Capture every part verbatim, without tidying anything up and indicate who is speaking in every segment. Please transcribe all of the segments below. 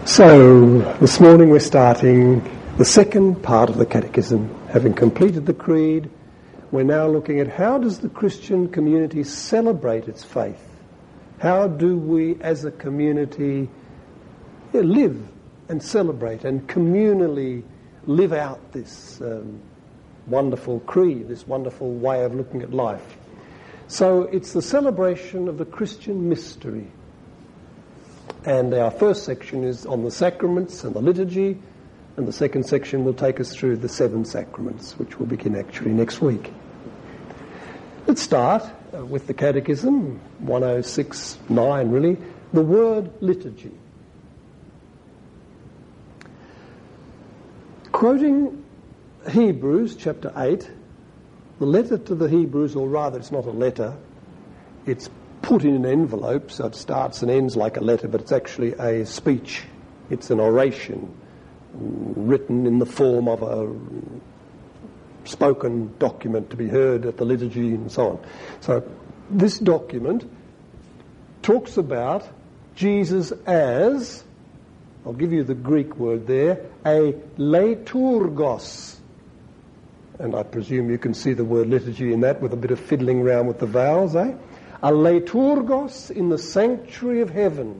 Speaker 1: So, this morning we're starting the second part of the Catechism. Having completed the Creed, we're now looking at how does the Christian community celebrate its faith? How do we as a community yeah, live and celebrate and communally live out this um, wonderful creed, this wonderful way of looking at life? So it's the celebration of the Christian mystery. And our first section is on the sacraments and the liturgy, and the second section will take us through the seven sacraments, which will begin actually next week. Let's start uh, with the Catechism, one oh six nine really, the word liturgy. Quoting Hebrews chapter eight, the letter to the Hebrews, or rather it's not a letter, it's put in an envelope, so it starts and ends like a letter, but it's actually a speech. It's an oration written in the form of a spoken document to be heard at the liturgy and so on. So this document talks about Jesus as, I'll give you the Greek word there, a leiturgos. And I presume you can see the word liturgy in that with a bit of fiddling around with the vowels, eh? A leiturgos in the sanctuary of heaven.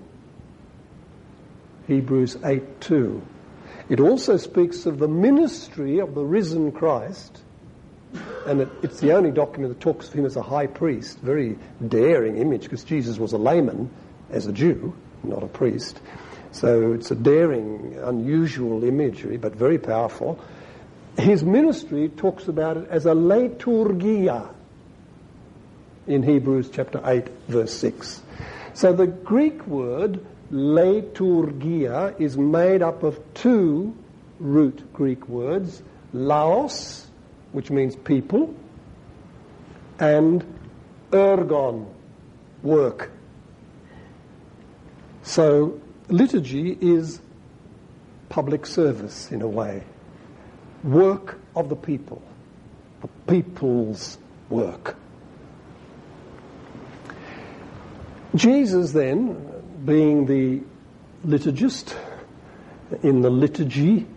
Speaker 1: Hebrews eight two. It also speaks of the ministry of the risen Christ, and it, it's the only document that talks of him as a high priest. Very daring image, because Jesus was a layman as a Jew, not a priest. So it's a daring, unusual imagery, but very powerful. His ministry talks about it as a leiturgia in Hebrews chapter eight, verse six. So the Greek word leiturgia is made up of two root Greek words, laos, which means people, and ergon, work. So liturgy is public service in a way, work of the people, the people's work. Jesus then, being the liturgist in the liturgy,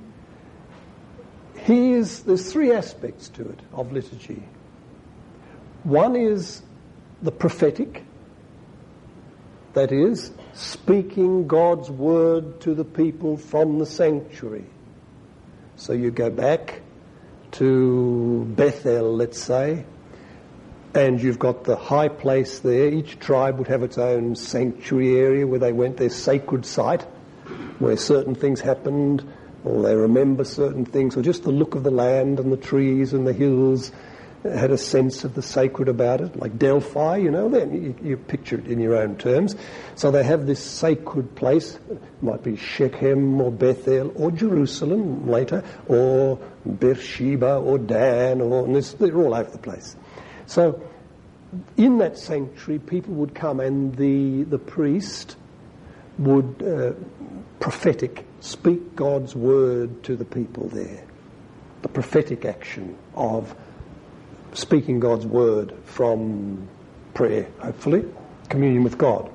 Speaker 1: he is, there's three aspects to it, of liturgy. One is the prophetic, that is, speaking God's word to the people from the sanctuary. So you go back to Bethel, let's say, and you've got the high place there. Each tribe would have its own sanctuary area where they went, their sacred site, where certain things happened, or they remember certain things, or just the look of the land and the trees and the hills had a sense of the sacred about it, like Delphi, you know, then you, you picture it in your own terms. So they have this sacred place, it might be Shechem or Bethel or Jerusalem later, or Beersheba or Dan, or and this, they're all over the place. So in that sanctuary, people would come and the, the priest would, uh, prophetic, speak God's word to the people there. The prophetic action of speaking God's word from prayer, hopefully, communion with God.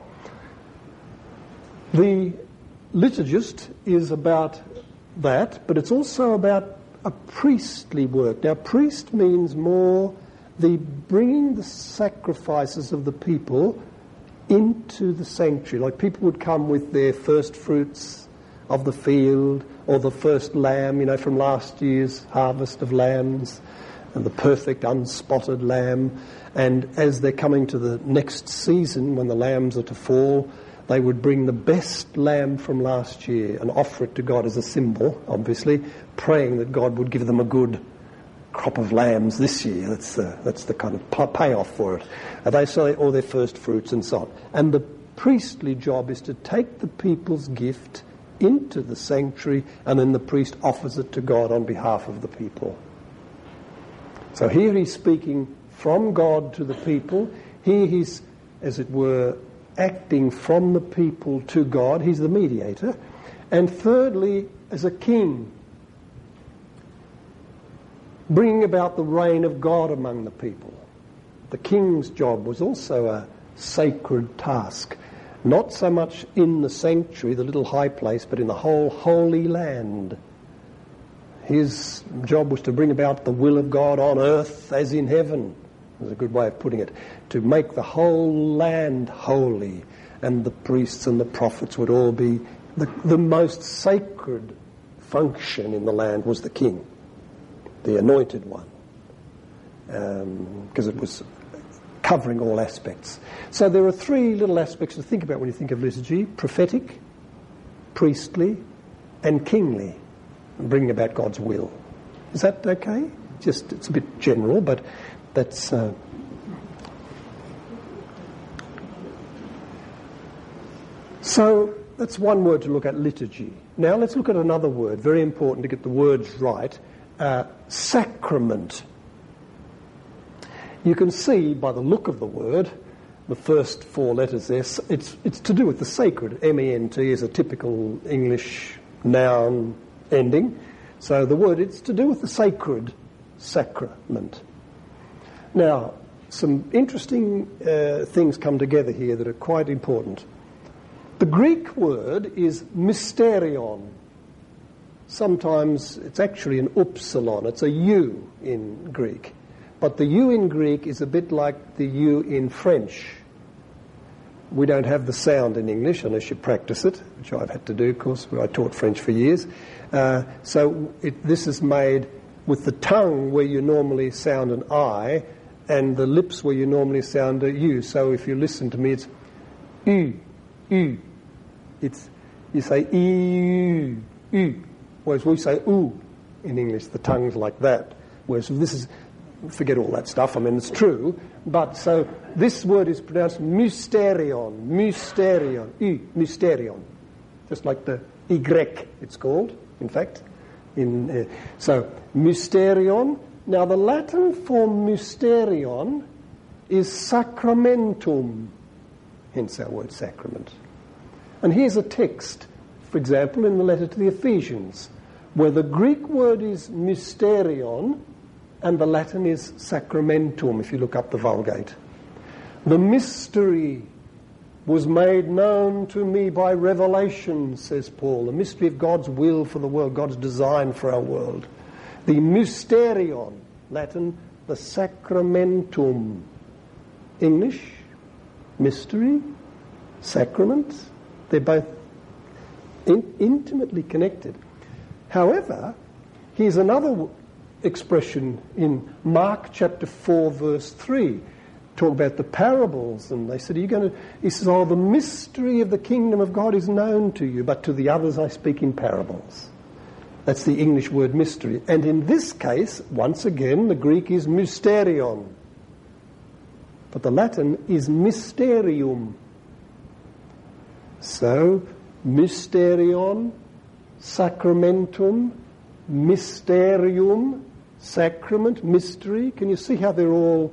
Speaker 1: The liturgist is about that, but it's also about a priestly work. Now, priest means more the bringing the sacrifices of the people into the sanctuary. Like people would come with their first fruits of the field, or the first lamb, you know, from last year's harvest of lambs, and the perfect unspotted lamb. And as they're coming to the next season, when the lambs are to fall, they would bring the best lamb from last year and offer it to God as a symbol, obviously, praying that God would give them a good crop of lambs this year. That's the, that's the kind of payoff for it. And they say all their first fruits and so on. And the priestly job is to take the people's gift into the sanctuary, and then the priest offers it to God on behalf of the people. So here he's speaking from God to the people. Here he's, as it were, acting from the people to God. He's the mediator. And thirdly, as a king, bringing about the reign of God among the people. The king's job was also a sacred task. Not so much in the sanctuary, the little high place, but in the whole holy land. His job was to bring about the will of God on earth as in heaven. That's a good way of putting it. To make the whole land holy, and the priests and the prophets would all be... The, the most sacred function in the land was the king, the anointed one, because um, it was covering all aspects. So there are three little aspects to think about when you think of liturgy: prophetic, priestly, and kingly, bringing about God's will. Is that okay? Just, it's a bit general, but that's... Uh, so that's one word to look at, liturgy. Now let's look at another word, very important to get the words right, uh, sacrament. You can see by the look of the word, the first four letters there, it's, it's to do with the sacred. M E N T is a typical English noun ending. So the word, it's to do with the sacred, sacrament. Now, some interesting uh, things come together here that are quite important. The Greek word is mysterion. Sometimes it's actually an upsilon. It's a U in Greek. But the U in Greek is a bit like the U in French. We don't have the sound in English unless you practice it, which I've had to do, of course. I taught French for years. Uh, so it, this is made with the tongue where you normally sound an I, and the lips where you normally sound a U. So if you listen to me, it's U, U. It's, you say E, U, U. Whereas we say oo in English, the tongue's like that. Whereas this is, forget all that stuff, I mean, it's true. But so this word is pronounced mysterion, mysterion, U, mysterion. Just like the Y, it's called, in fact. In, uh, so, mysterion. Now, the Latin for mysterion is sacramentum, hence our word sacrament. And here's a text, for example, in the letter to the Ephesians, where the Greek word is mysterion and the Latin is sacramentum, if you look up the Vulgate. The mystery was made known to me by revelation, says Paul, the mystery of God's will for the world, God's design for our world. The mysterion, Latin, the sacramentum. English, mystery, sacrament, they're both in- intimately connected. However, here's another w- expression in Mark chapter four, verse three. Talk about the parables, and they said, are you going to... He says, oh, the mystery of the kingdom of God is known to you, but to the others I speak in parables. That's the English word mystery. And in this case, once again, the Greek is mysterion. But the Latin is mysterium. So, mysterion, sacramentum, mysterium, sacrament, mystery. Can you see how they're all...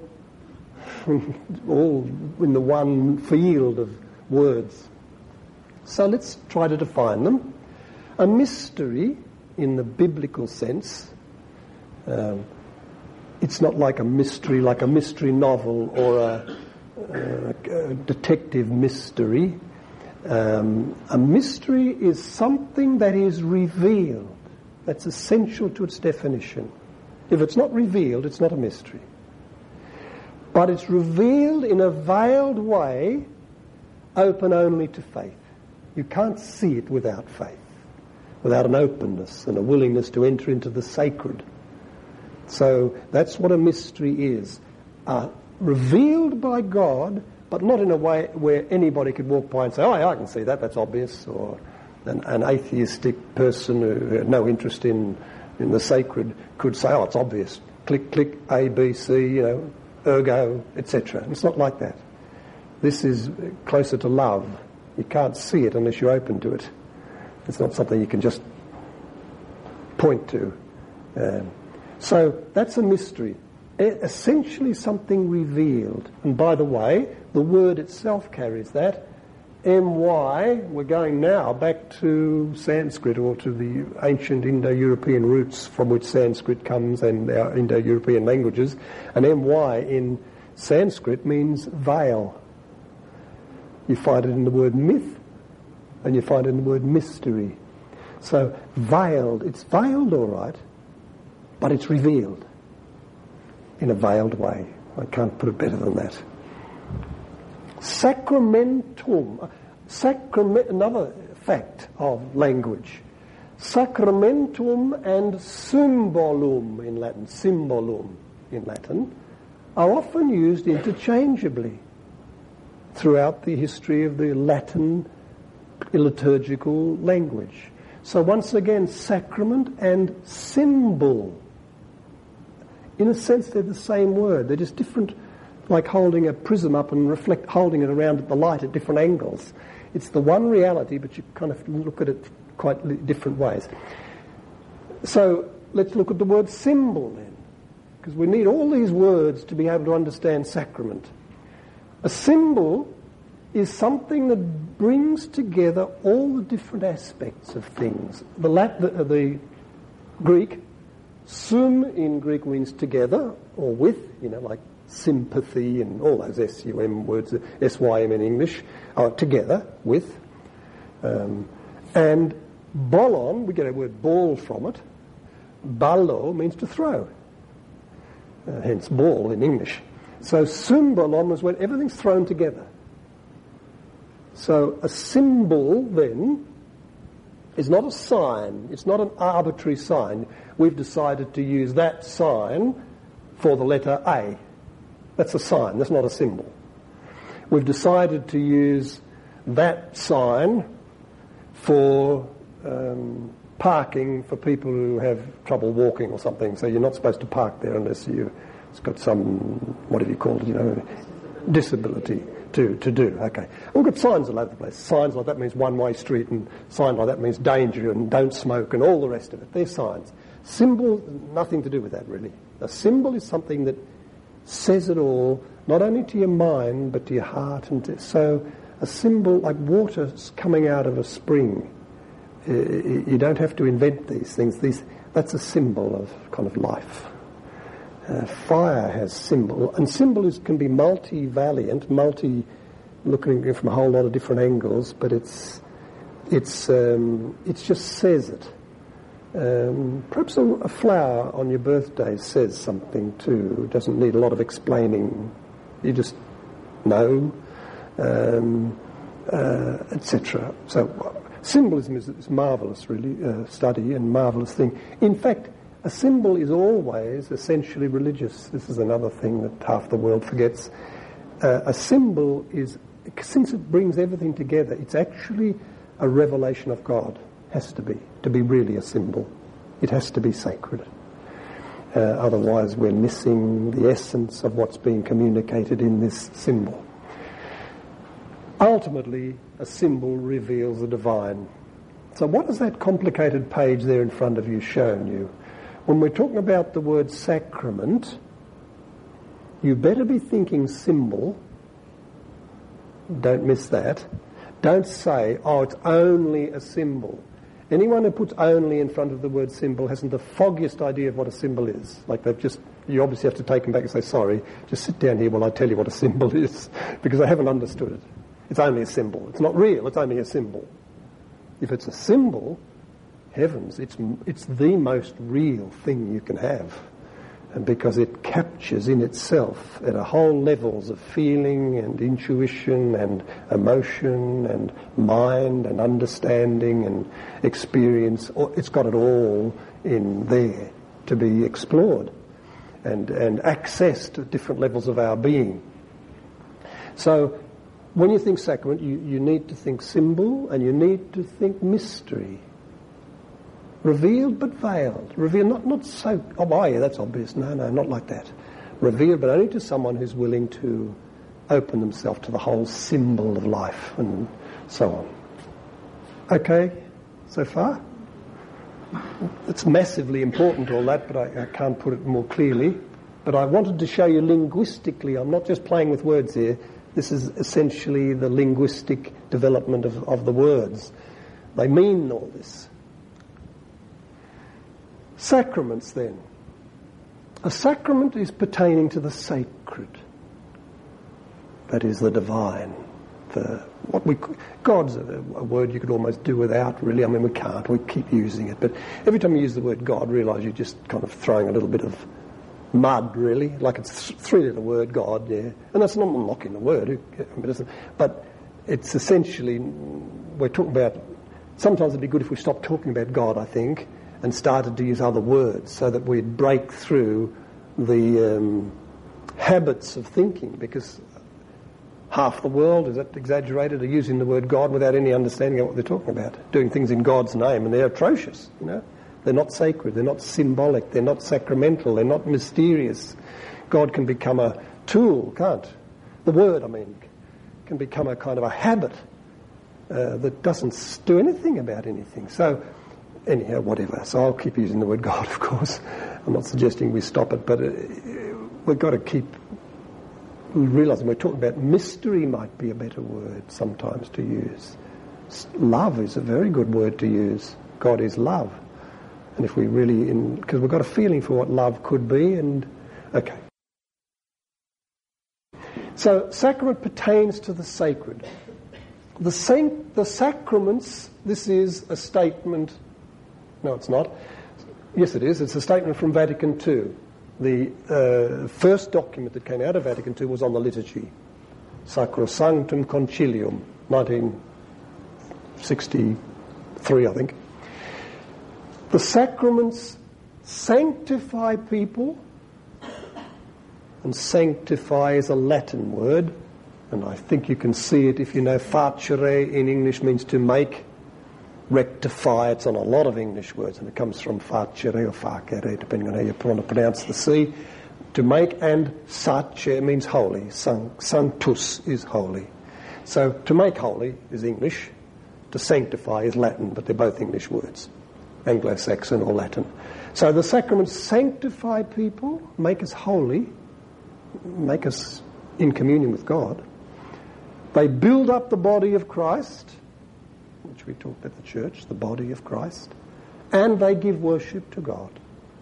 Speaker 1: all in the one field of words? So let's try to define them. A mystery, in the biblical sense, um, it's not like a mystery, like a mystery novel or a, a, a detective mystery. Um, a mystery is something that is revealed. That's essential to its definition. If it's not revealed, it's not a mystery. But it's revealed in a veiled way, open only to faith. You can't see it without faith, without an openness and a willingness to enter into the sacred. So that's what a mystery is. Uh, revealed by God, but not in a way where anybody could walk by and say, oh, yeah, I can see that, that's obvious. Or an, an atheistic person who had no interest in, in the sacred could say, oh, it's obvious. Click, click, A, B, C, you know, ergo, et cetera. It's not like that. This is closer to love. You can't see it unless you're open to it. It's not something you can just point to. Um, so that's a mystery. Essentially something revealed. And by the way, the word itself carries that. M Y, we're going now back to Sanskrit, or to the ancient Indo-European roots from which Sanskrit comes, and our Indo-European languages. And M Y in Sanskrit means veil. You find it in the word myth, and you find it in the word mystery. So veiled, it's veiled all right, but it's revealed in a veiled way. I can't put it better than that. Sacramentum, sacrament, another fact of language. Sacramentum and symbolum in Latin, symbolum in Latin, are often used interchangeably throughout the history of the Latin liturgical language. So once again, sacrament and symbol. In a sense, they're the same word. They're just different, like holding a prism up and reflect, holding it around at the light at different angles. It's the one reality, but you kind of look at it quite different ways. So let's look at the word symbol then, because we need all these words to be able to understand sacrament. A symbol is something that brings together all the different aspects of things. The, Lat- the, uh, the Greek, sum in Greek means together or with, you know, like sympathy and all those S U M words, S Y M in English, are together, with. Um, and bolon, we get a word ball from it. Ballo means to throw, uh, hence ball in English. So symbolon is when everything's thrown together. So a symbol then is not a sign, it's not an arbitrary sign. We've decided to use that sign for the letter A. That's a sign, that's not a symbol. We've decided to use that sign for um, parking for people who have trouble walking or something. So you're not supposed to park there unless you've got some, what have you called it, you know, disability to, to do. Okay. We've got signs all over the place. Signs like that means one-way street, and signs like that means danger and don't smoke and all the rest of it. They're signs. Symbol, nothing to do with that really. A symbol is something that says it all, not only to your mind but to your heart. And to, so a symbol, like water coming out of a spring, uh, you don't have to invent these things. These, that's a symbol of kind of life. Uh, fire has symbol, and symbol is, can be multi-valiant, multi, looking from a whole lot of different angles, but it's it's um, it just says it. Um, perhaps a, a flower on your birthday says something too. It doesn't need a lot of explaining. You just know, um, uh, et cetera. So symbolism is, is marvellous, really, uh, study and marvellous thing. In fact, a symbol is always essentially religious. This is another thing that half the world forgets. Uh, a symbol is, since it brings everything together, it's actually a revelation of God. Has to be, to be really a symbol. It has to be sacred. Uh, otherwise we're missing the essence of what's being communicated in this symbol. Ultimately, a symbol reveals the divine. So what has that complicated page there in front of you shown you? When we're talking about the word sacrament, you better be thinking symbol. Don't miss that. Don't say, oh, it's only a symbol. Anyone who puts only in front of the word symbol hasn't the foggiest idea of what a symbol is. Like they've just, you obviously have to take them back and say, sorry, just sit down here while I tell you what a symbol is, because they haven't understood it. It's only a symbol. It's not real, it's only a symbol. If it's a symbol, heavens, it's it's the most real thing you can have, and because it captures in itself at a whole levels of feeling and intuition and emotion and mind and understanding and experience. It's got it all in there to be explored and, and accessed at different levels of our being. So when you think sacrament, you, you need to think symbol and you need to think mystery. Revealed but veiled. Revealed, not, not so, oh yeah, that's obvious. No, no, not like that. Revealed, but only to someone who's willing to open themselves to the whole symbol of life and so on. Okay, so far? It's massively important, all that, but I, I can't put it more clearly. But I wanted to show you linguistically, I'm not just playing with words here, this is essentially the linguistic development of, of the words. They mean all this. Sacraments, then. A sacrament is pertaining to the sacred. That is the divine. the what we God's a, a word you could almost do without, really. I mean, we can't. We keep using it, but every time you use the word God, realise you're just kind of throwing a little bit of mud, really, like it's a three-letter word, God. Yeah, and that's not knocking the word, but it's essentially we're talking about. Sometimes it'd be good if we stopped talking about God, I think, and started to use other words so that we'd break through the um, habits of thinking, because half the world, is that exaggerated, are using the word God without any understanding of what they're talking about, doing things in God's name, and they're atrocious, you know. They're not sacred, they're not symbolic, they're not sacramental, they're not mysterious. God can become a tool, can't? The word, I mean, can become a kind of a habit uh, that doesn't do anything about anything. So, anyhow, whatever. So I'll keep using the word God, of course. I'm not suggesting we stop it, but uh, we've got to keep realising we're talking about mystery might be a better word sometimes to use. Love is a very good word to use. God is love. And if we really, because we've got a feeling for what love could be, and, okay. So, sacrament pertains to the sacred. The, saint, the sacraments, this is a statement, no it's not, yes it is, it's a statement from Vatican Two. The uh, first document that came out of Vatican Two was on the liturgy, Sacrosanctum Concilium, nineteen sixty-three I think. The sacraments sanctify people, and sanctify is a Latin word, and I think you can see it if you know facere in English means to make, rectify, it's on a lot of English words, and it comes from facere or facere, depending on how you want to pronounce the C, to make, and sacer means holy, sanctus is holy. So to make holy is English, to sanctify is Latin, but they're both English words. Anglo-Saxon or Latin. So the sacraments sanctify people, make us holy, make us in communion with God. They build up the body of Christ, which we talked at the church, the body of Christ, and they give worship to God.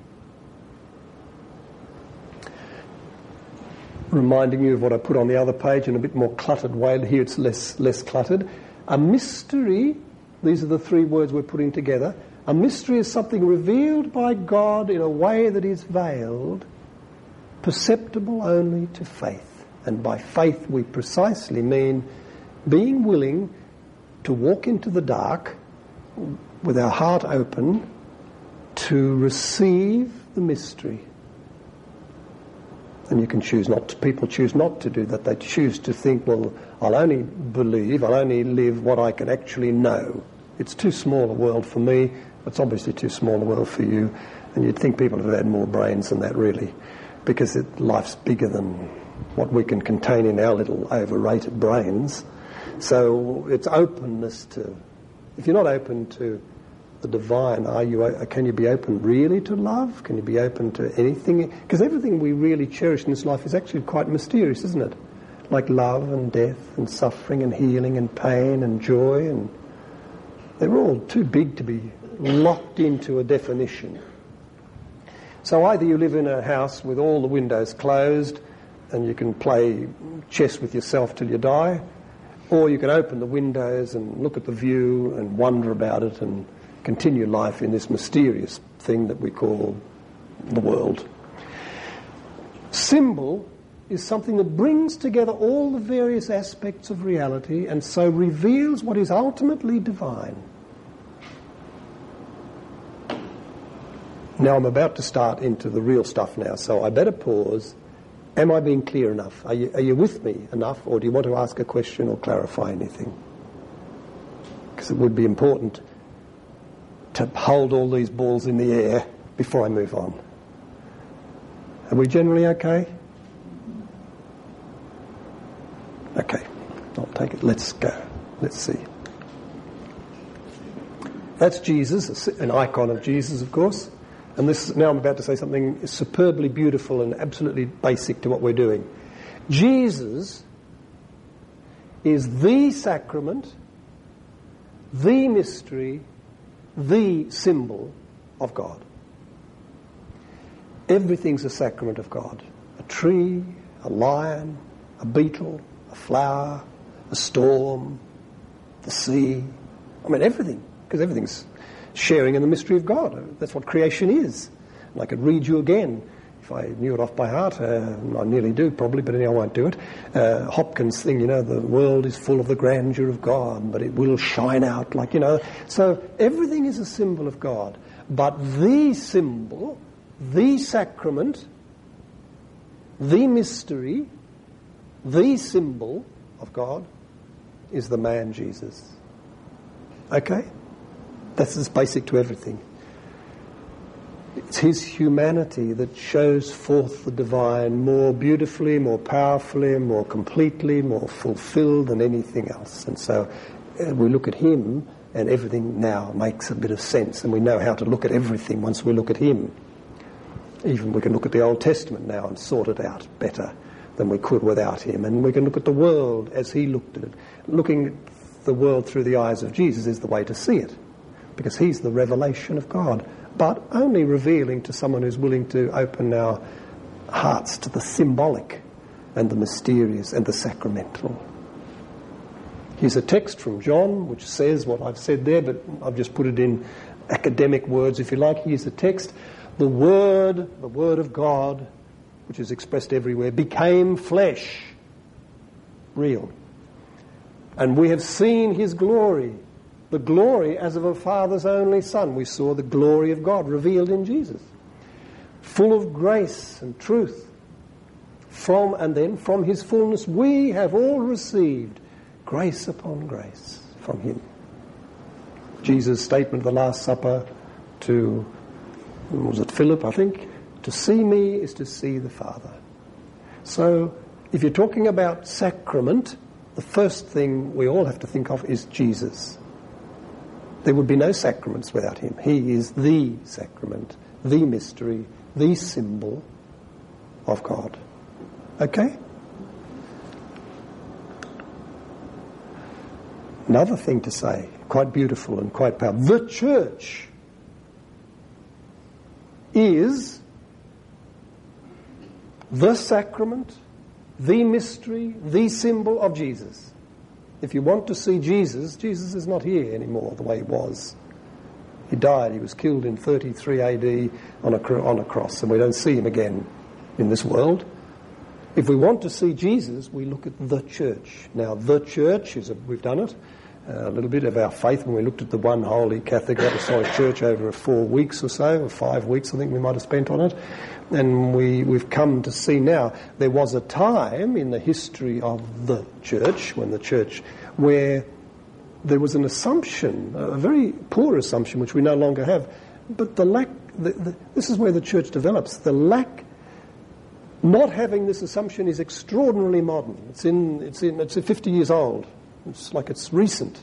Speaker 1: Reminding you of what I put on the other page in a bit more cluttered way. Here it's less, less cluttered. A mystery, these are the three words we're putting together. A mystery is something revealed by God in a way that is veiled, perceptible only to faith. And by faith we precisely mean being willing to walk into the dark with our heart open to receive the mystery. And you can choose not to, people choose not to do that. They choose to think, well, I'll only believe, I'll only live what I can actually know. It's too small a world for me. It's obviously too small a world for you, and you'd think people have had more brains than that, really, because it, life's bigger than what we can contain in our little overrated brains. So it's openness to, if you're not open to the divine, are you? Can you be open really to love? Can you be open to anything? Because everything we really cherish in this life is actually quite mysterious, isn't it? Like love and death and suffering and healing and pain and joy, and they're all too big to be locked into a definition. So either you live in a house with all the windows closed and you can play chess with yourself till you die, or you can open the windows and look at the view and wonder about it and continue life in this mysterious thing that we call the world. Symbol is something that brings together all the various aspects of reality and so reveals what is ultimately divine. Now I'm about to start into the real stuff now, so I better pause. Am I being clear enough? Are you, are you with me enough, or do you want to ask a question or clarify anything? Because it would be important to hold all these balls in the air before I move on. Are we generally okay? Okay, I'll take it. Let's go. Let's see. That's Jesus, an icon of Jesus, of course. And this, now I'm about to say something superbly beautiful and absolutely basic to what we're doing. Jesus is the sacrament, the mystery, the symbol of God. Everything's a sacrament of God. A tree, a lion, a beetle, a flower, the storm, the sea. I mean, everything, because everything's sharing in the mystery of God. That's what creation is. And I could read you again, if I knew it off by heart. Uh, I nearly do, probably, but anyway, I won't do it. Uh, Hopkins' thing, you know, the world is full of the grandeur of God, but it will shine out like, you know. So everything is a symbol of God. But the symbol, the sacrament, the mystery, the symbol of God is the man Jesus. Okay? That's as basic to everything. It's his humanity that shows forth the divine more beautifully, more powerfully, more completely, more fulfilled than anything else. And so uh, we look at him and everything now makes a bit of sense, and we know how to look at everything once we look at him. Even we can look at the Old Testament now and sort it out better than we could without him. And we can look at the world as he looked at it. Looking at the world through the eyes of Jesus is the way to see it, because he's the revelation of God, but only revealing to someone who's willing to open our hearts to the symbolic and the mysterious and the sacramental. Here's a text from John which says what I've said there, but I've just put it in academic words, if you like. Here's the text. The Word, the Word of God, which is expressed everywhere, became flesh. Real. And we have seen his glory, the glory as of a Father's only Son. We saw the glory of God revealed in Jesus, full of grace and truth. From and then from his fullness we have all received grace upon grace from him. Jesus' statement at the Last Supper to, was it Philip, I think? To see me is to see the Father. So if you're talking about sacrament, the first thing we all have to think of is Jesus. There would be no sacraments without him. He is the sacrament, the mystery, the symbol of God. Okay? Another thing to say, quite beautiful and quite powerful. The church is the sacrament, the mystery, the symbol of Jesus. If you want to see Jesus, Jesus is not here anymore the way he was. He died, he was killed in thirty-three A D on a, on a cross, and we don't see him again in this world. If we want to see Jesus, we look at the church. Now, the church, is a, we've done it, a little bit of our faith when we looked at the one holy Catholic Apostolic Church over four weeks or so, or five weeks I think we might have spent on it. And we, we've come to see now, there was a time in the history of the church, when the church, where there was an assumption, a very poor assumption, which we no longer have, but the lack, the, the, this is where the church develops, the lack, not having this assumption is extraordinarily modern. It's in, it's in, it's fifty years old. It's like it's recent.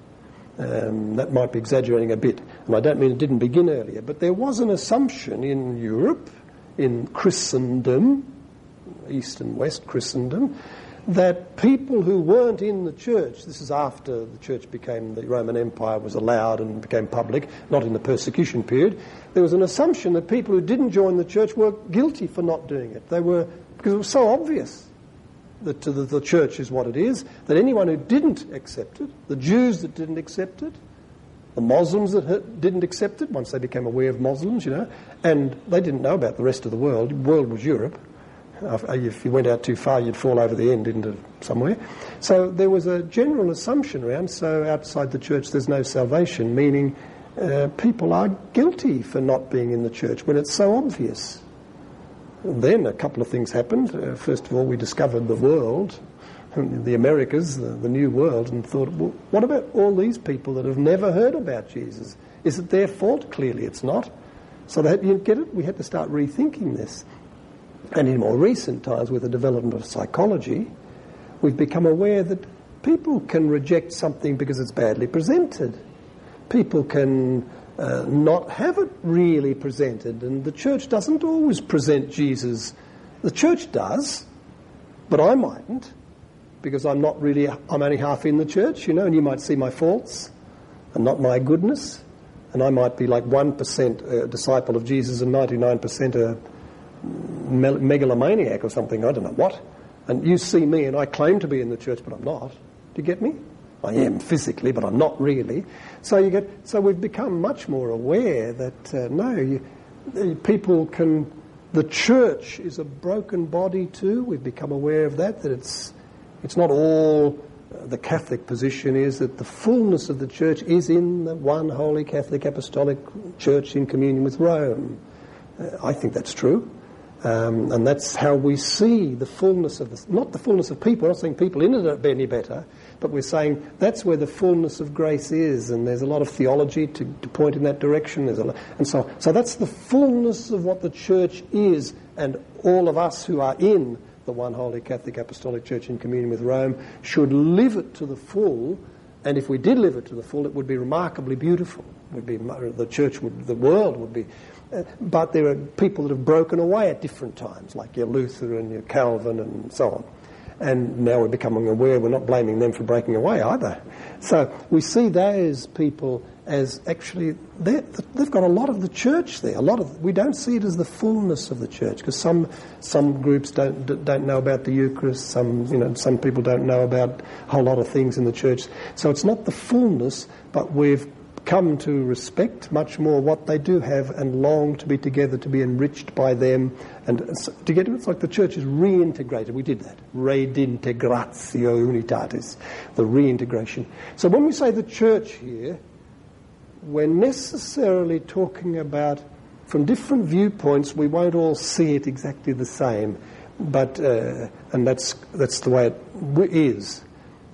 Speaker 1: Um, that might be exaggerating a bit, and I don't mean it didn't begin earlier, but there was an assumption in Europe, in Christendom, East and West Christendom, that people who weren't in the church, this is after the church became, the Roman Empire was allowed and became public, not in the persecution period, there was an assumption that people who didn't join the church were guilty for not doing it. They were, because it was so obvious that the, the church is what it is, that anyone who didn't accept it, the Jews that didn't accept it, the Muslims that didn't accept it, once they became aware of Muslims, you know, and they didn't know about the rest of the world. The world was Europe. If you went out too far, you'd fall over the end into somewhere. So there was a general assumption around, so outside the church there's no salvation, meaning uh, people are guilty for not being in the church when it's so obvious. And then a couple of things happened. Uh, first of all, we discovered the world, the Americas, the, the new world, and thought, well, what about all these people that have never heard about Jesus? Is it their fault? Clearly it's not. So that, you get it? We had to start rethinking this. And in more recent times, with the development of psychology, we've become aware that people can reject something because it's badly presented. People can uh, not have it really presented, and the church doesn't always present Jesus. The church does, but I mightn't, because I'm not really, I'm only half in the church, you know, and you might see my faults and not my goodness, and I might be like one percent a disciple of Jesus and ninety-nine percent a megalomaniac or something, I don't know what. And you see me and I claim to be in the church, but I'm not. Do you get me? I am physically, but I'm not really. So you get. So we've become much more aware that uh, no, you, people can. The church is a broken body too. We've become aware of that. That it's it's not all. Uh, the Catholic position is that the fullness of the church is in the one holy Catholic Apostolic Church in communion with Rome. Uh, I think that's true. Um, and that's how we see the fullness of the, not the fullness of people, we're not saying people in it are any better, but we're saying that's where the fullness of grace is, and there's a lot of theology to, to point in that direction. There's a lot, and so, so that's the fullness of what the church is, and all of us who are in the one holy Catholic Apostolic Church in communion with Rome should live it to the full, and if we did live it to the full, it would be remarkably beautiful. It would be, the church would, the world would be. Uh, but there are people that have broken away at different times, like your Luther and your Calvin and so on. And now we're becoming aware we're not blaming them for breaking away either. So we see those people as actually, they've got a lot of the church there. A lot of we don't see it as the fullness of the church, because some some groups don't don't know about the Eucharist. Some you know some people don't know about a whole lot of things in the church. So it's not the fullness, but we've come to respect much more what they do have and long to be together, to be enriched by them. And to get it's like the church is reintegrated. We did that. Redintegratio unitatis, the reintegration. So when we say the church here, we're necessarily talking about, from different viewpoints, we won't all see it exactly the same, but uh, and that's that's the way it is.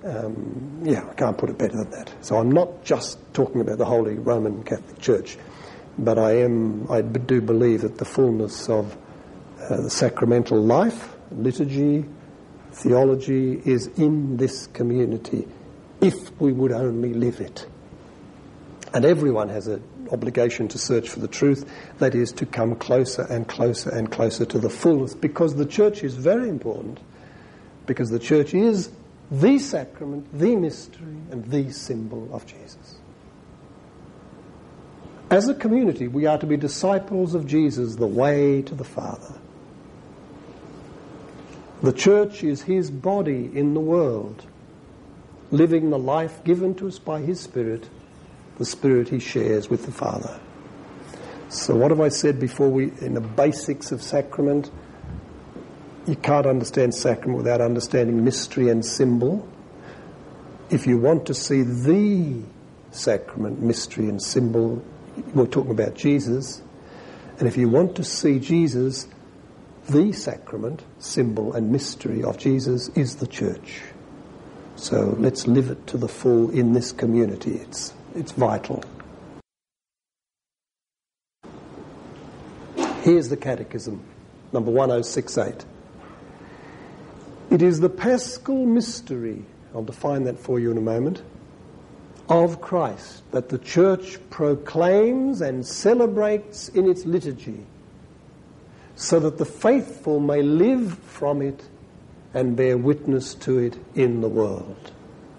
Speaker 1: Um, yeah, I can't put it better than that. So I'm not just talking about the Holy Roman Catholic Church, but I am. I do believe that the fullness of uh, the sacramental life, liturgy, theology is in this community, if we would only live it. And everyone has an obligation to search for the truth, that is, to come closer and closer and closer to the fullness, because the church is very important, because the church is the sacrament, the mystery, and the symbol of Jesus. As a community, we are to be disciples of Jesus, the way to the Father. The church is his body in the world, living the life given to us by his Spirit, the Spirit he shares with the Father. So what have I said before we, in the basics of sacrament? You can't understand sacrament without understanding mystery and symbol. If you want to see the sacrament, mystery and symbol, we're talking about Jesus. And if you want to see Jesus, the sacrament, symbol and mystery of Jesus is the church. So let's live it to the full in this community. It's, it's vital. Here's the Catechism, number one oh six eight. It is the Paschal mystery, I'll define that for you in a moment, of Christ that the Church proclaims and celebrates in its liturgy, so that the faithful may live from it and bear witness to it in the world.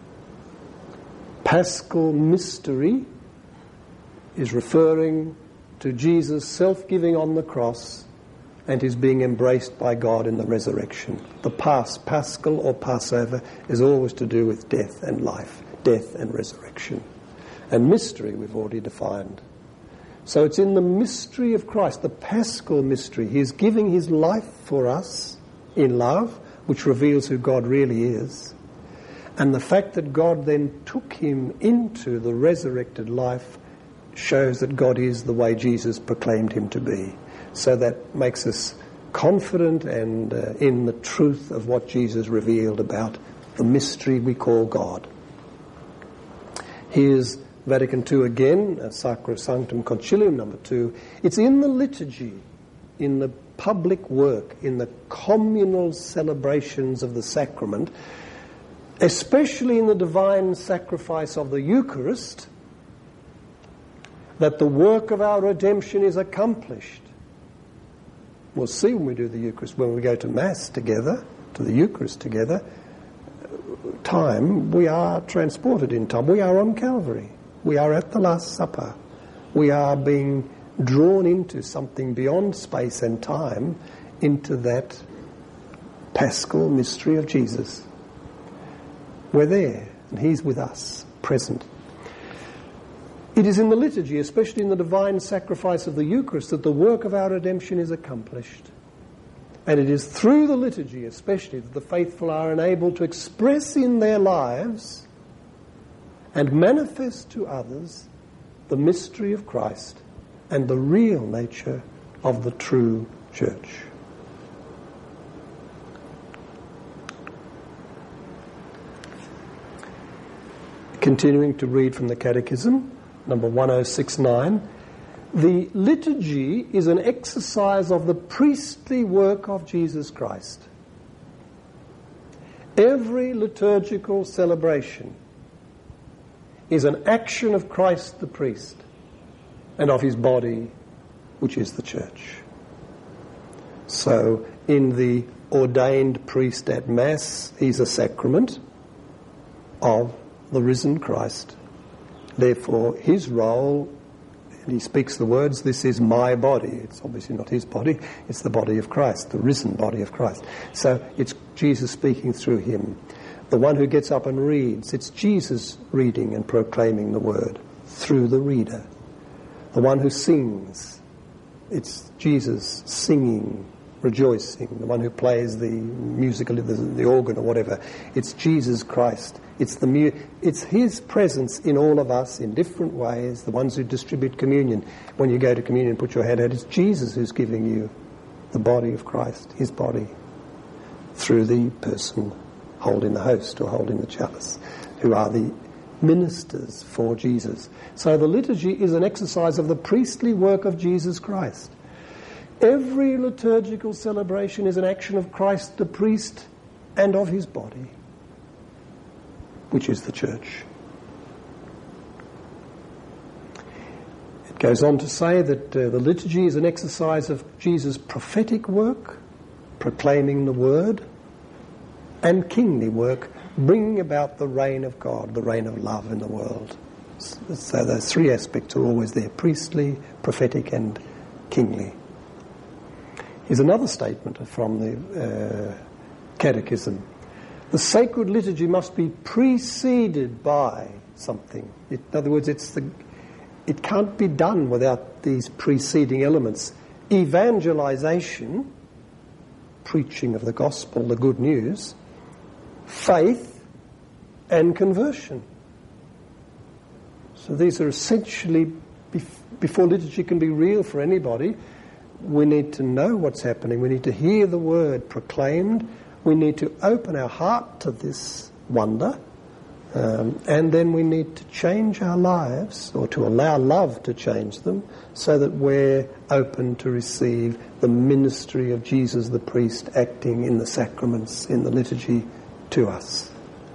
Speaker 1: Paschal mystery is referring to Jesus' self-giving on the cross and his being embraced by God in the resurrection. The pas, Paschal or Passover is always to do with death and life, death and resurrection. And mystery we've already defined. So it's in the mystery of Christ, the Paschal mystery. He is giving his life for us in love, which reveals who God really is. And the fact that God then took him into the resurrected life shows that God is the way Jesus proclaimed him to be. So that makes us confident and uh, in the truth of what Jesus revealed about the mystery we call God. Here's Vatican Two again, uh, Sacrosanctum Concilium number two. It's in the liturgy, in the public work, in the communal celebrations of the sacrament, especially in the divine sacrifice of the Eucharist, that the work of our redemption is accomplished. We'll see when we do the Eucharist, when we go to Mass together, to the Eucharist together, time, we are transported in time. We are on Calvary. We are at the Last Supper. We are being drawn into something beyond space and time, into that Paschal mystery of Jesus. We're there, and He's with us, present. It is in the liturgy, especially in the divine sacrifice of the Eucharist, that the work of our redemption is accomplished. And it is through the liturgy, especially, that the faithful are enabled to express in their lives and manifest to others the mystery of Christ and the real nature of the true church. Continuing to read from the Catechism, number one oh six nine, the liturgy is an exercise of the priestly work of Jesus Christ. Every liturgical celebration is an action of Christ the priest and of his body, which is the church. So, in the ordained priest at Mass, he's a sacrament of the risen Christ. Therefore, his role, and he speaks the words, this is my body. It's obviously not his body, it's the body of Christ, the risen body of Christ. So it's Jesus speaking through him. The one who gets up and reads, it's Jesus reading and proclaiming the word through the reader. The one who sings, it's Jesus singing, rejoicing. The one who plays the musical, the, the organ or whatever, it's Jesus Christ. It's the mu- it's his presence in all of us in different ways. The ones who distribute communion, when you go to communion, put your hand out, it's Jesus who's giving you the body of Christ, his body, through the person holding the host or holding the chalice, who are the ministers for Jesus. So the liturgy is an exercise of the priestly work of Jesus Christ. Every liturgical celebration is an action of Christ the priest and of his body, which is the church. It goes on to say that uh, the liturgy is an exercise of Jesus' prophetic work, proclaiming the word, and kingly work, bringing about the reign of God, the reign of love in the world. So those three aspects are always there, priestly, prophetic and kingly. Here's another statement from the uh, Catechism. The sacred liturgy must be preceded by something. It, in other words, it's the, it can't be done without these preceding elements. Evangelization, preaching of the gospel, the good news, faith, and conversion. So these are essentially, before liturgy can be real for anybody, we need to know what's happening. We need to hear the word proclaimed. We need to open our heart to this wonder, um, and then we need to change our lives, or to allow love to change them, so that we're open to receive the ministry of Jesus the priest acting in the sacraments, in the liturgy, to us.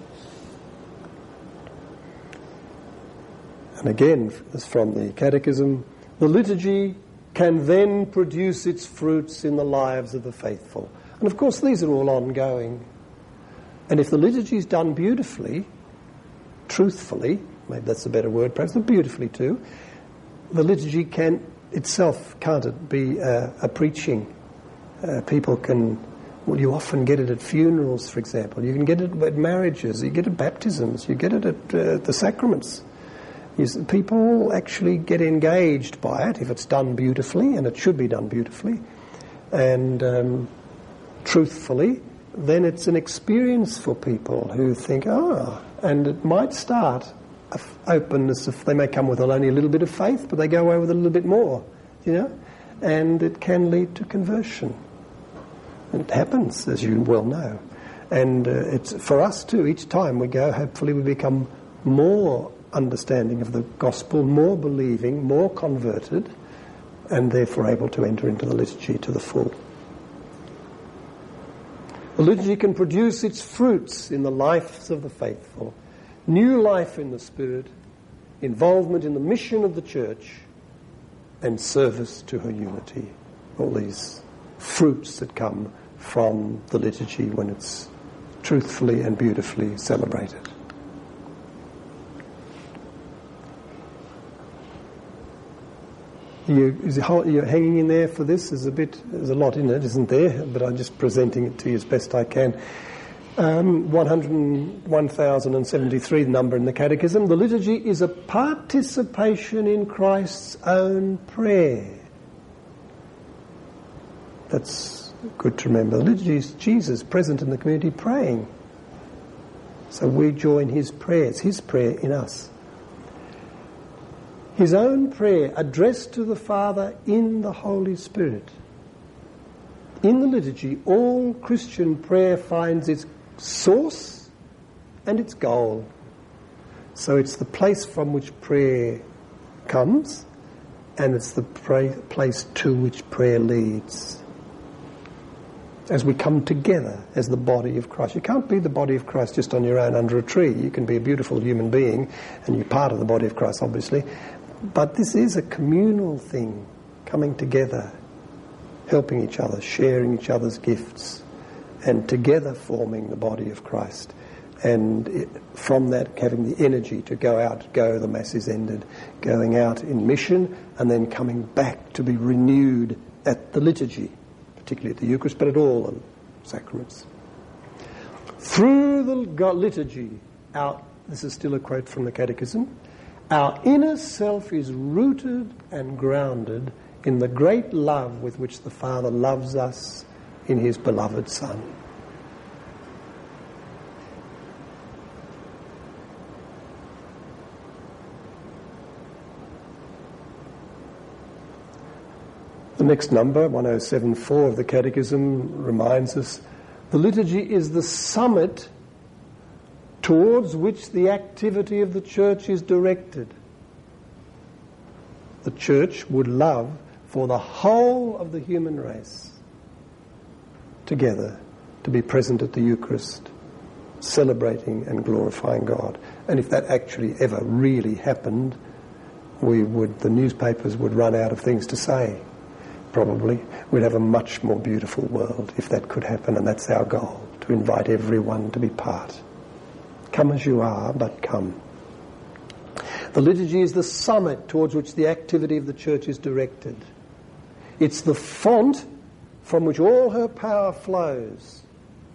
Speaker 1: And again, as from the Catechism, the liturgy can then produce its fruits in the lives of the faithful. And of course these are all ongoing. And if the liturgy is done beautifully, truthfully, maybe that's a better word perhaps, but beautifully too, the liturgy can itself, can't it, be uh, a preaching. Uh, people can, well, you often get it at funerals, for example. You can get it at marriages, you get it at baptisms, you get it at uh, the sacraments. You, people actually get engaged by it if it's done beautifully, and it should be done beautifully. And um, truthfully, then it's an experience for people who think, ah, and it might start a f- openness. If they may come with only a little bit of faith, but they go away with a little bit more, you know, and it can lead to conversion. It happens, as you well know. And uh, it's for us too, each time we go, hopefully we become more understanding of the gospel, more believing, more converted, and therefore able to enter into the liturgy to the full. The liturgy can produce its fruits in the lives of the faithful. New life in the Spirit, involvement in the mission of the Church, and service to her unity. All these fruits that come from the liturgy when it's truthfully and beautifully celebrated. You, is it, you're hanging in there for this? There's a bit, there's a lot in it, isn't there? But I'm just presenting it to you as best I can. Um, one hundred one thousand seventy-three, the number in the Catechism. The liturgy is a participation in Christ's own prayer. That's good to remember. The liturgy is Jesus present in the community praying. So we join his prayers, his prayer in us. His own prayer addressed to the Father in the Holy Spirit. In the liturgy, all Christian prayer finds its source and its goal. So it's the place from which prayer comes, and it's the pra- place to which prayer leads. As we come together as the body of Christ. You can't be the body of Christ just on your own under a tree. You can be a beautiful human being, and you're part of the body of Christ, obviously. But this is a communal thing, coming together, helping each other, sharing each other's gifts, and together forming the body of Christ. And it, from that, having the energy to go out, go, the Mass is ended, going out in mission, and then coming back to be renewed at the liturgy, particularly at the Eucharist, but at all the sacraments. Through the liturgy, our, this is still a quote from the Catechism, our inner self is rooted and grounded in the great love with which the Father loves us in his beloved Son. The next number, one oh seven four of the Catechism, reminds us the liturgy is the summit towards which the activity of the Church is directed. The Church would love for the whole of the human race together to be present at the Eucharist, celebrating and glorifying God. And if that actually ever really happened, we would, the newspapers would run out of things to say. Probably we'd have a much more beautiful world if that could happen, and that's our goal, to invite everyone to be part. Come as you are, but come. The liturgy is the summit towards which the activity of the Church is directed. It's the font from which all her power flows.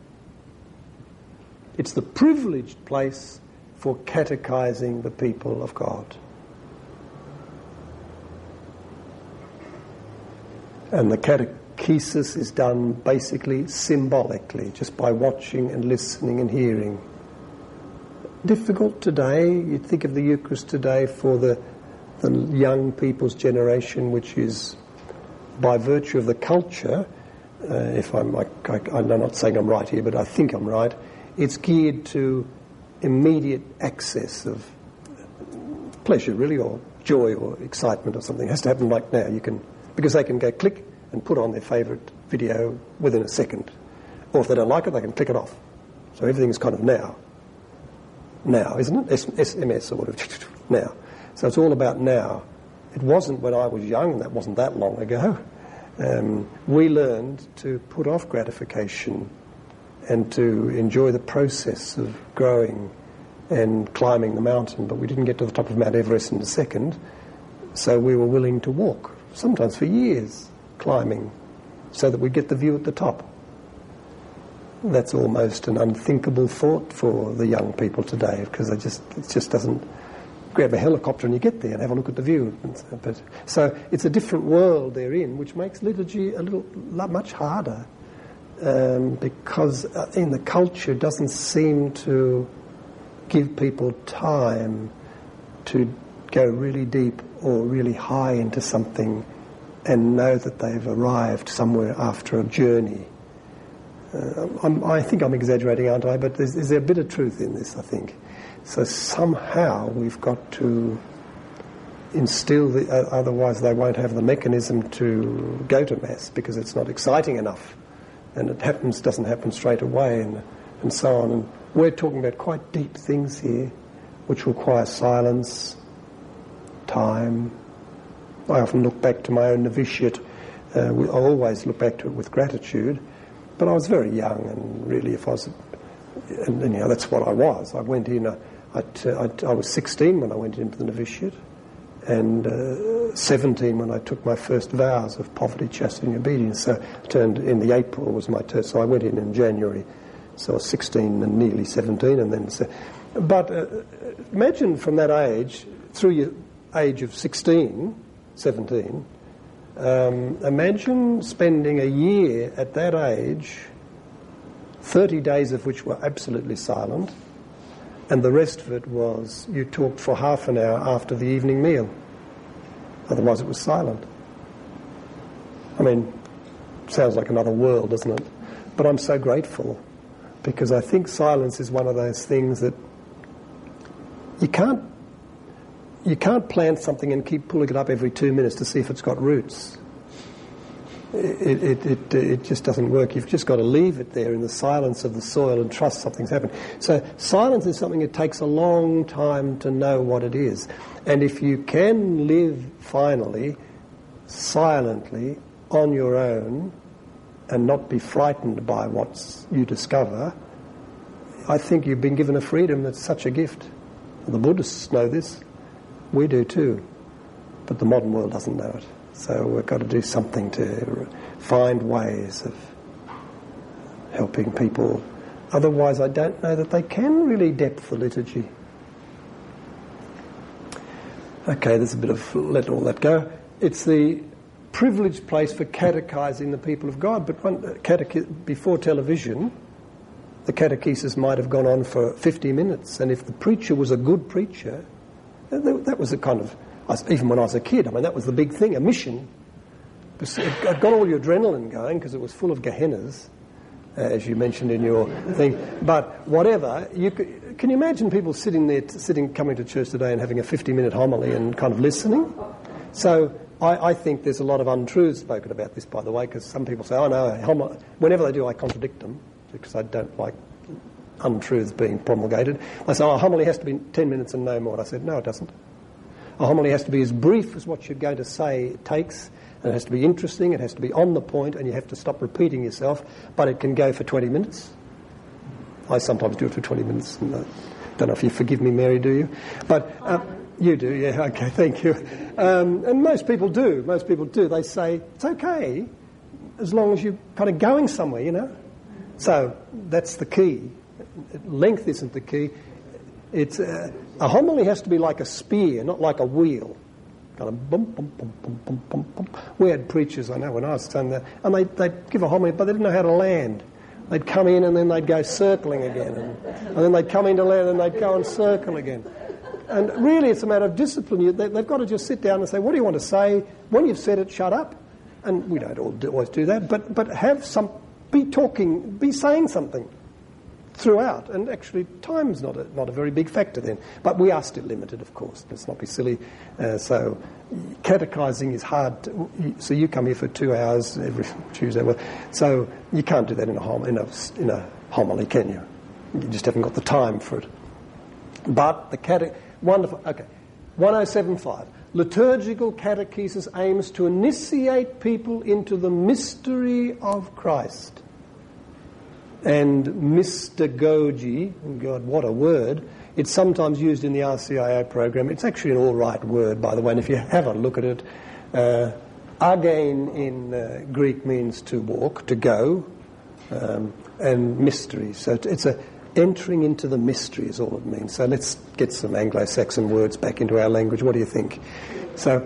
Speaker 1: It's the privileged place for catechizing the people of God. And the catechesis is done basically symbolically, just by watching and listening and hearing. Difficult today. You'd think of the Eucharist today for the, the young people's generation, which is, by virtue of the culture, uh, if I'm, I, I, I'm not saying I'm right here, but I think I'm right, it's geared to immediate access of pleasure, really, or joy or excitement or something. It has to happen like now. You can... Because they can go click and put on their favourite video within a second. Or if they don't like it, they can click it off. So everything's kind of now. Now, isn't it? S M S sort of now. So it's all about now. It wasn't when I was young, and that wasn't that long ago. Um, we learned to put off gratification and to enjoy the process of growing and climbing the mountain, but we didn't get to the top of Mount Everest in a second, so we were willing to walk. Sometimes for years, climbing, so that we get the view at the top. That's almost an unthinkable thought for the young people today, because they just it just doesn't grab a helicopter and you get there and have a look at the view. But so it's a different world they're in, which makes liturgy a little much harder, um, because in the culture it doesn't seem to give people time to go really deep or really high into something and know that they've arrived somewhere after a journey. Uh, I'm, I think I'm exaggerating, aren't I? But there's, there's a bit of truth in this, I think. So somehow we've got to instill the... Uh, otherwise they won't have the mechanism to go to Mass because it's not exciting enough. And it happens, doesn't happen straight away, and, and so on. And we're talking about quite deep things here, which require silence, time. I often look back to my own novitiate. Uh, I always look back to it with gratitude. But I was very young, and really, if I was, and, and you know, that's what I was. I went in. Uh, I, I, I was sixteen when I went into the novitiate, and uh, seventeen when I took my first vows of poverty, chastity, and obedience. So I turned in the April was my turn. So I went in in January So I was sixteen and nearly seventeen, and then... But uh, imagine from that age, through your age of sixteen, seventeen, um, imagine spending a year at that age, thirty days of which were absolutely silent, and the rest of it was you talked for half an hour after the evening meal. Otherwise it was silent. I mean, sounds like another world, doesn't it? But I'm so grateful, because I think silence is one of those things that you can't you can't plant something and keep pulling it up every two minutes to see if it's got roots. It, it, it, it just doesn't work. You've just got to leave it there in the silence of the soil and trust something's happened. So silence is something that takes a long time to know what it is. And if you can live finally silently on your own and not be frightened by what you discover, I think you've been given a freedom that's such a gift. The Buddhists know this. We do too. But the modern world doesn't know it. So we've got to do something to find ways of helping people. Otherwise, I don't know that they can really depth the liturgy. Okay, there's a bit of let all that go. It's the privileged place for catechizing the people of God. But one, cateche- before television, the catechesis might have gone on for fifty minutes. And if the preacher was a good preacher, that was a kind of... Even when I was a kid, I mean, that was the big thing, a mission. It got all your adrenaline going because it was full of Gehennas, uh, as you mentioned in your thing. But whatever, you could, can you imagine people sitting there, t- sitting, coming to church today and having a fifty-minute homily and kind of listening? So I, I think there's a lot of untruths spoken about this, by the way, because some people say, oh no, hom-. Whenever they do, I contradict them because I don't like untruths being promulgated. I say, oh, a homily has to be ten minutes and no more. And I said, no, it doesn't. A homily has to be as brief as what you're going to say it takes, and it has to be interesting, it has to be on the point, and you have to stop repeating yourself, but it can go for twenty minutes. I sometimes do it for twenty minutes. And I don't know if you forgive me, Mary, do you? But um, you do, yeah, okay, thank you. Um, and most people do, most people do. They say, it's okay, as long as you're kind of going somewhere, you know. So that's the key. Length isn't the key. It's uh, a homily has to be like a spear, not like a wheel. Kind of bum, bum, bum, bum, bum, bum, bum. We had preachers, I know, when I was studying that, and they, they'd give a homily, but they didn't know how to land. They'd come in and then they'd go circling again, and, and then they'd come into land and they'd go and circle again. And really it's a matter of discipline. You, they, they've got to just sit down and say, what do you want to say? When you've said it, shut up. And we don't all do, always do that, but, but have some, be talking, be saying something throughout, and actually time's not a, not a very big factor then. But we are still limited, of course. Let's not be silly. Uh, so catechizing is hard. To, so you come here for two hours every Tuesday. Well, so you can't do that in a, hom- in, a, in a homily, can you? You just haven't got the time for it. But the cate... Wonderful. Okay. one oh seven point five. Liturgical catechesis aims to initiate people into the mystery of Christ. And mystagogy, God, what a word. It's sometimes used in the R C I A program. It's actually an all right word, by the way, and if you have a look at it, uh, again in uh, Greek means to walk, to go, um, and mystery. So it's a entering into the mystery is all it means. So let's get some Anglo-Saxon words back into our language. What do you think? So,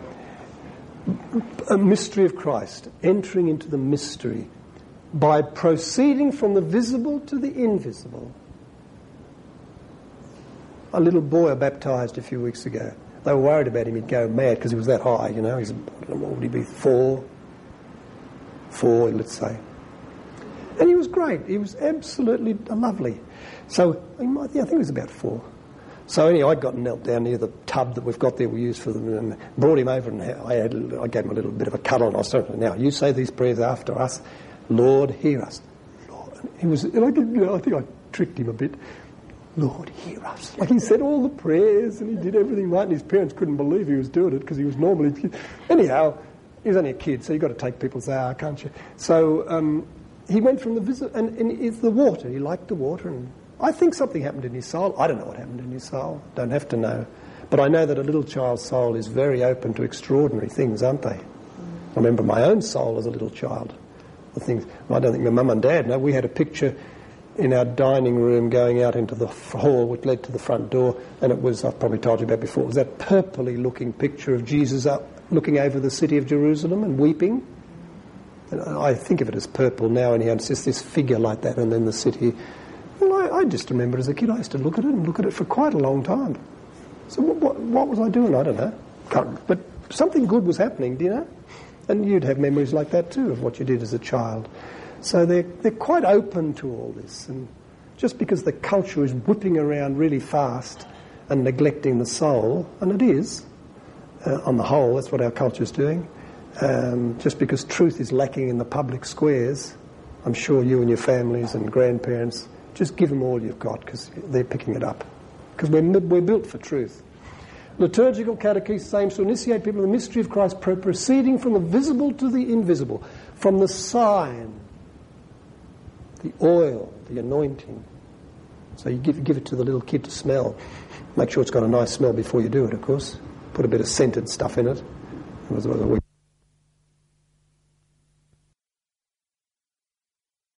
Speaker 1: a mystery of Christ, entering into the mystery, by proceeding from the visible to the invisible. A little boy I baptised a few weeks ago. They were worried about him, he'd go mad because he was that high, you know. He's, I don't know, what would he be, four? Four, let's say. And he was great. He was absolutely lovely. So, he might, yeah, I think he was about four. So anyway, I got knelt down near the tub that we've got there, we use for them, and brought him over, and I, had, I gave him a little bit of a cuddle, and I said, now, you say these prayers after us. Lord, hear us. Lord. He was, and I, you know, I think I tricked him a bit. Lord, hear us. Like he said all the prayers and he did everything right, and his parents couldn't believe he was doing it because he was normally... Anyhow, he was only a kid, so you've got to take people's hour, can't you? So um, he went from the visit, and, and it's the water. He liked the water, and I think something happened in his soul. I don't know what happened in his soul. Don't have to know. But I know that a little child's soul is very open to extraordinary things, aren't they? I remember my own soul as a little child. The things, I don't think my mum and dad know. We had a picture in our dining room going out into the hall which led to the front door, and it was, I've probably told you about before, it was that purpley looking picture of Jesus up looking over the city of Jerusalem and weeping. And I think of it as purple now, and it's just this figure like that, and then the city. Well, I, I just remember as a kid I used to look at it and look at it for quite a long time. So what, what, what was I doing? I don't know. Can't, but something good was happening, do you know? And you'd have memories like that too of what you did as a child. So they're, they're quite open to all this. And just because the culture is whipping around really fast and neglecting the soul, and it is, uh, on the whole, that's what our culture's doing, um, just because truth is lacking in the public squares, I'm sure you and your families and grandparents, just give them all you've got because they're picking it up. Because we're, we're built for truth. Liturgical catechesis aims to initiate people in the mystery of Christ, proceeding from the visible to the invisible, from the sign, the oil, the anointing. So you give, give it to the little kid to smell. Make sure it's got a nice smell before you do it, of course. Put a bit of scented stuff in it. We